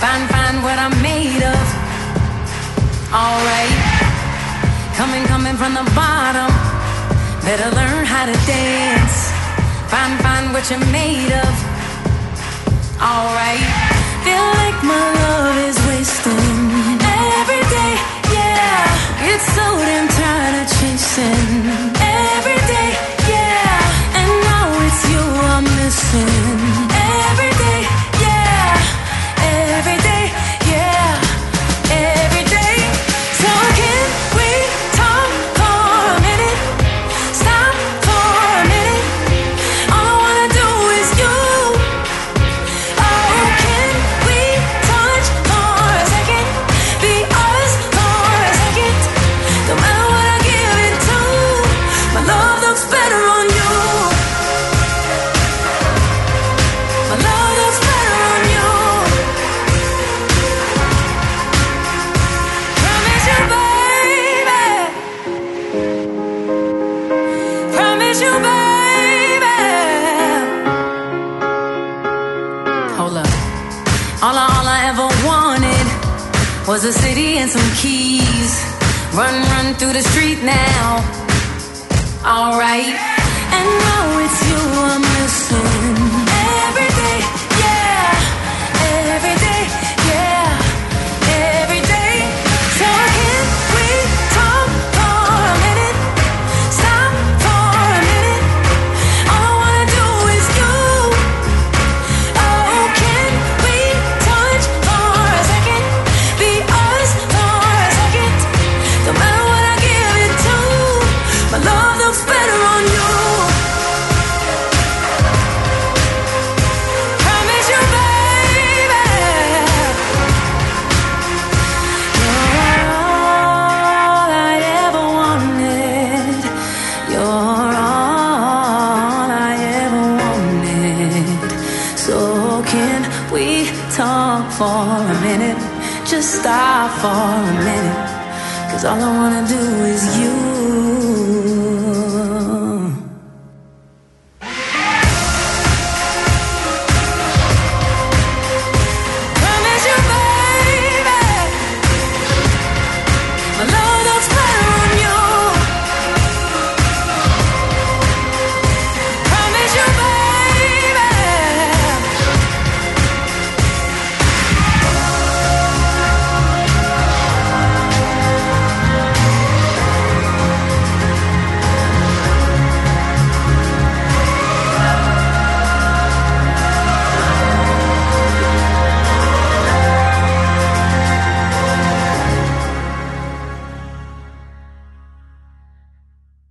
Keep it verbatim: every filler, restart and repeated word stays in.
Find, find what I'm made of. Alright. Coming, coming from the bottom. Better learn how to dance. Find, find what you're made of. Alright. Feel like my love is wasting every day, yeah. It's so damn tired of chasing every day, yeah. And now it's you I'm missing every day, yeah. Every day, yeah. Every day. So can we talk for a minute? Stop for a minute. All I wanna do is you. Oh, can we touch for a second? Be us for a second. No matter what I give it to, my love looks better on you. My love looks better on you. Promise you, baby. Promise you, baby. Hold up. All I, all I ever wanted was a city and some keys. Run, run through the street now. Alright. And now it's you I'm missing every day, yeah. Every day, yeah. Every day. So can we talk for a minute? Stop for a minute. All I wanna do is you. Oh, can we touch for a second? Be us for a second. No matter what I give it to, my love looks better on you. Promise you, baby. You're all I ever wanted. You're all I ever wanted. So can we talk for a minute? Just stop for a minute. Cause all I wanna do is you.